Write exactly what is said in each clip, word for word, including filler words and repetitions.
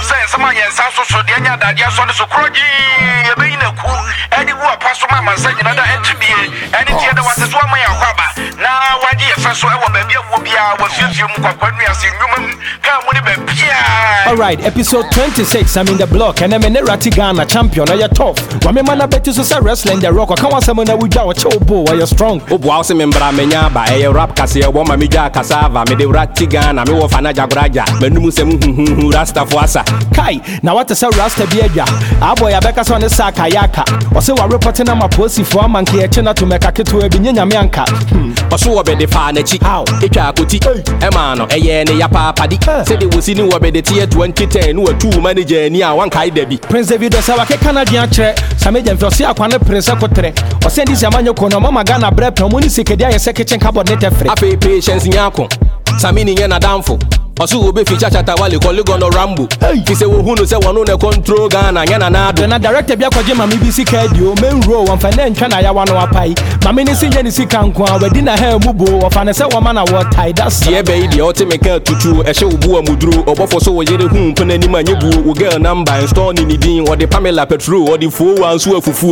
say someone yes so so the anya that yes on so kroji e be na ku any wo apaso mama say na da entbie any tie da wase so man yakwaba na waje ye so e wo ba bia wo bia wo fiefie mu kwakwanu ase nwumam ka mu ni ba bia. All right, episode twenty-six, I'm in the block and I'm in Rati Ghana champion. Are you tough? Wame mana bet you so wrestling the rock. Come on, someone that we jaw chobo. Are you strong? Oh, wow, some membra menya ba e rap kasi e wo ma mi ja cassava me de Rati Ghana me wo fana jagoraja menum sem hu rasta foasa kai na what say rasta biaja aboy abeka so ne saka yaka o say wa reporting na maposi for man ke eche na to meka keto e binya nyame anka o so wo be de fa na chi etwa akoti e ma no eye ne ya papa di say de wosi ni wo be de tie twenty ten no two manager ni a wan kai da bi Prince David say wa ke Canadian kire sameje mfi o say akwa ne Prince kotre o say ndi amanyo ko no mama Ghana brepe mo ni sekedi aye se kitchen cupboard net free afi patience nyako samini nye na damfo osu obe fi chachata wale kolego no rambo fi se wo hunu se wono ne control Ghana nya na nado na director bia kwaje mama B C kadio main row wan fa na ntwa na ya wano apai mama ni sinye ni sika nko a wadi na ha mubo wo fa ne se wo ma na wo tie that's ye be ide o te meka tutu e hye obu amuduru obofo so wo yere hu mpana ni ma nyebu wo girl number install ni ni din o de Pamela Petrol o de fo wan so afufu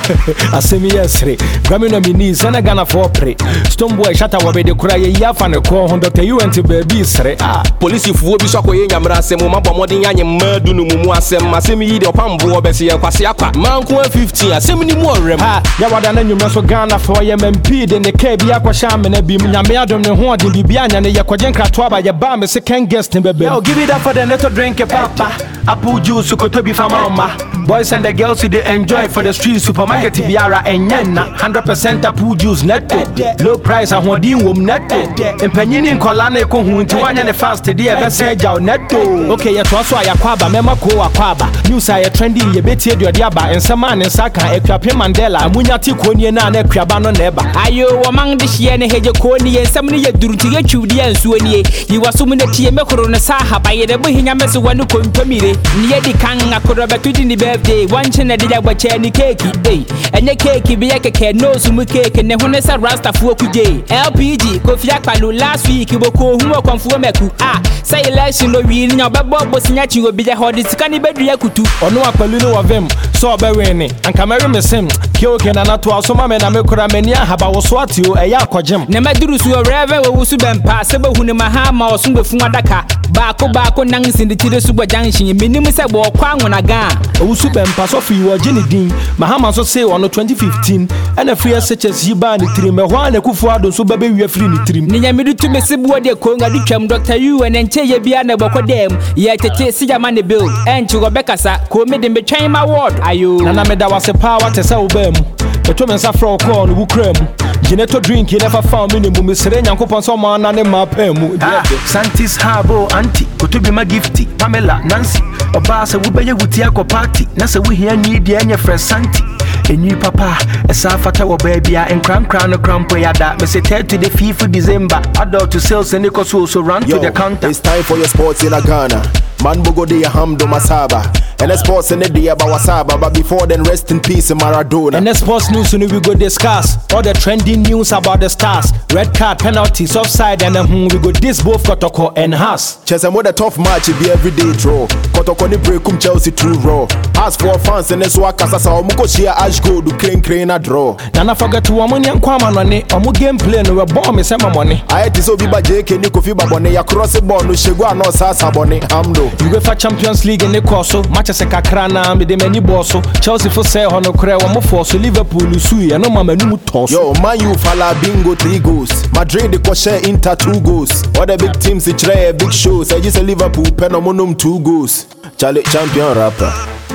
asemi yesre grami no mini sana Ghana for pre Stone Boy shata wo be de kura ye ya fa ne ko ho Doctor U N T baby sre ah police fuwo bi so akoye nyamra asem ma bomodin yanye madu no mumu asem asem yi de opambo obese ye kwase akwa manko fifteen asem ni mu orem ha ya wada na nyumra so Ghana for ye M P de ne ka bi akwasha me na bi nyame adom ne ho odin bibia nya ne ye kwaje nkrato aba ye ba me second guest ne bebe yo give it up for the little drink papa apple juice ko to bi fa mama boys and the girls they enjoy for the street supermarket biara enyenna one hundred percent apple juice net low price ahodin wom net empanyini nkola na ko hu nti wanya ne fast dey e be say jaw net okay ye to so ayakwaba mema ko akwaba news aye trending ye betie de aba ensema ne nsaka ekwapem Mandela amunya ti ko nie na na ekwaba no na eba ayo wo man de hye ne heje ko nie ensem ne ye durunti ye twudi ansuo nie yi wasum ne tie mekoro ne sa haba ye de bo hinya mese wanu ko mpamire ne ye di kan akoro betudi ni birthday one chene de jagba che ni cake eh enye cake bi ye keke no sumu cake ne ho ne sa rasta fuo kuje L P G Kofi Akpalo last week boko hu okonfuo meku ah say election no wi ni obebo bosinya chi obi je hodi sika ni bedua kutu ono Akpalo no wavem so obewene anka meri mesem kioke na nato asoma me na mekura mani ahaba wo so atio eya akogem ne maduru su reve wo wusu bempa sebe hu ne maha ma oso befu adaka baako baako nan sinditire su bojanshin minim se bo kwa nwona ga wusu bempa so fi wo gene din mahama so say ono twenty fifteen ana free S H S yi ba ni trim ho ana kufu ado so bebe wi free ni trim ne nyamidu tumesi bo de ko ngadi twam Doctor U N nche ye bia na bokodem ye tete sijama ne bill enchi go bekasa ko me de betwen ma ward ayo na na me da wase power te sa obam beto men sa fro ko no wukram gineto drink you never found minimum sere nyankopon so ma na ne ma pamu Santis Habo auntie kotobi ma gifty Pamela Nancy oba se wo beye wuti akọ party na se wo hia ni de anya fresh santi enyi papa esa fata wo baabia enkran kran no krampo yada me say third to the fifth of December adult to sales and so so run to the counter. It's time for your sports in Ghana. Man bogo de hamdo masaba. And the sports in the day about wasaba, but before then rest in peace Maradona. And the sports news we go discuss all the trending news about the stars, red card, penalties, offside, and then we go this both Kotoko and Haas. Chelsea more the tough match it be everyday draw. Kotoko ni break um Chelsea true raw. As for fans and so akasa sa omuko share ash go do clean clean a draw. Nana forget to omuni ankwama no ne omu gameplay no we bomb me say money. I ti so bi ba J K ni Kofi Babone ya cross ball no shegu ano sa sabone hamdo. UEFA Champions League in the course Manchester kakra na me de mani bosso Chelsea for say hono kra wo mo force Liverpool sui e no mama nu toss yo Man U fala bingo three goals Madrid de share Inter two goals all the big teams it try big shows I just Liverpool penomonum two goals Charlie champion rapper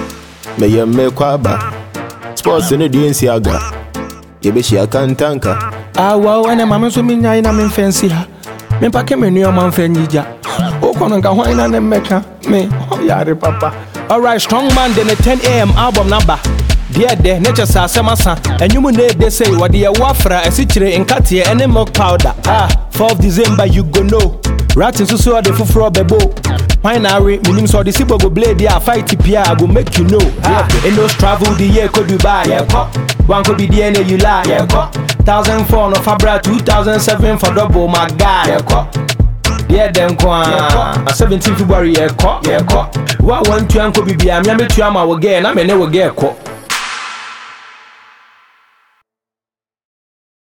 me ye me kwaba sports in the D N C aga ye be shia kantanka ah wow ene mama so me nyai na me fancy ha me pa ke me nu man fanyija o kono nka hwan na ne meka me yare papa. Alright, strong man then a ten A M album number. Dear de nature sa semasa and you ne they say what the wafra a sitre in katia and milk powder. Ah, fourth of December you go know. Ratting so so the fufro bebo. Pinary meaning so the sibo go blade there fight pia I go make you know. Ah, in those travel the year could Dubai. Yeah, one could be the end you lie. Yeah, thousand four no Fabra two thousand seven for double my guy. Yeah, Yeah, then kwa seventeenth February, yeah, caught, yeah, caught. What one to Uncle Bibi, I'm Yammy to Yama again, I'm a never get caught.